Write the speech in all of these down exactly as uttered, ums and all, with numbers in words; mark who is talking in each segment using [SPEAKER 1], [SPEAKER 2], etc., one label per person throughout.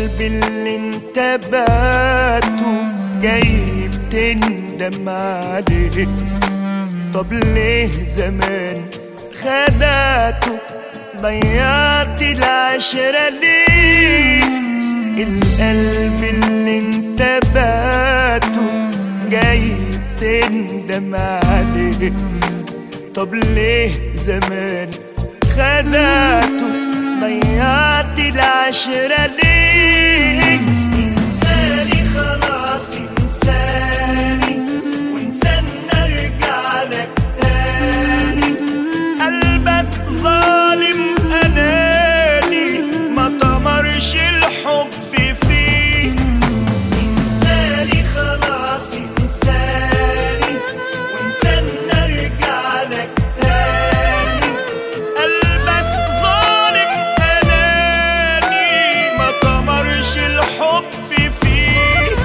[SPEAKER 1] القلب اللي انت بعته جاي بتندم عليه. طب ليه زمان خدعته ضيعت العشرة ليه؟ القلب اللي انت بعته جاي بتندم عليه. طب ليه زمان خدعته ضيعت العشرة ليه؟ انساني خلاص انساني وانسان ارجع لك تاني. قلبك ظالم اناني ما طمرش الحب فيه. انساني خلاص انساني وانسان ارجع لك تاني. قلبك ظالم اناني ما طمرش الحب فيه.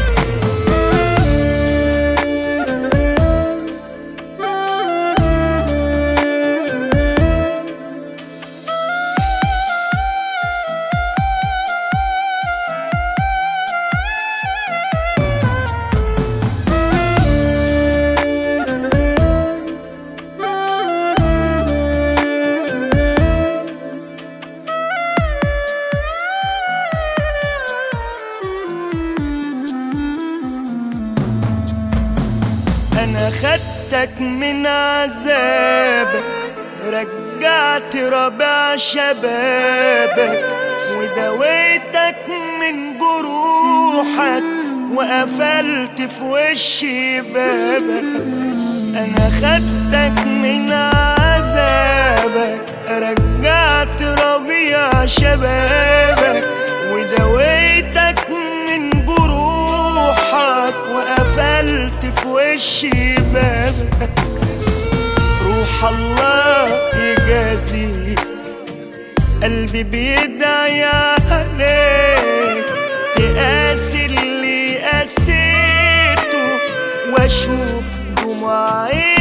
[SPEAKER 1] أنا خدتك من عذابك رجعت ربع شبابك ودويتك من جروحك وقفلت في وشي بابك. أنا خدتك من عذابك رجعت ربيع شبابك ودويتك من جروحك وقفلت في وشي بابك. روح الله يجازيك قلبي بيدعي عليك تقاسي اللي قاسيته واشوف دموعي